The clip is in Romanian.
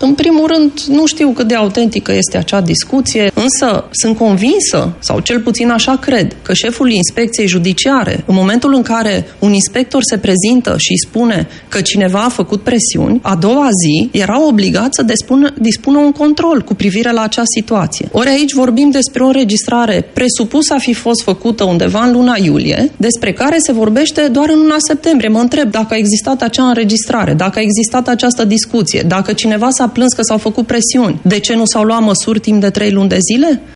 În primul rând, nu știu cât de autentică este acea discuție, însă sunt convinsă, sau cel puțin așa cred, că șeful inspecției judiciare, în momentul în care un inspector se prezintă și îi spune că cineva a făcut presiuni, a doua zi era obligat să dispună un control cu privire la acea situație. Ori aici vorbim despre o înregistrare presupusă a fi fost făcută undeva în luna iulie, despre care se vorbește doar în luna septembrie. Mă întreb dacă a existat acea înregistrare, dacă a existat această discuție, dacă cineva s-a plâns că s-au făcut presiuni, de ce nu s-au luat măsuri timp de 3 luni de zile?